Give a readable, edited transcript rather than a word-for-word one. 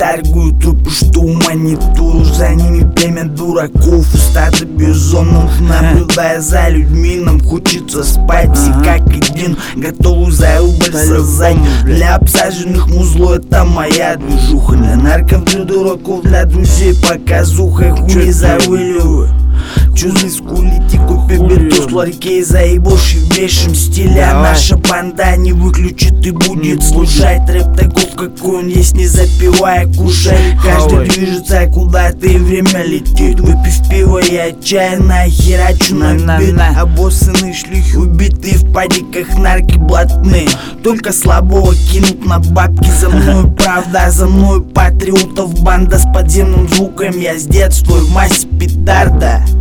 торгуют тупо, что ума нету. За ними племя дураков и стадо бизонов. Наблюдая за людьми, нам хочется спать. Все как один, готовы за рубль созать. Для обсаженных музло это моя движуха. Для нарков, для дураков, для друзей показуха. Хуй не завыливаю. Чё за скулите, купи биту с ларьки, заебошь в вещем стиле. А наша банда не выключит и будет слушать рэп таков, какой он есть, не запивая, кушай. Каждый движется куда-то и время летит. Выпив пиво, я отчаянно херачу на бит. Обоссанные шлюхи, убитые в падиках, нарки блатные. Только слабого кинут на бабки. За мной правда, за мной патриотов банда с подземным звуком. Я с детства в массе петарда.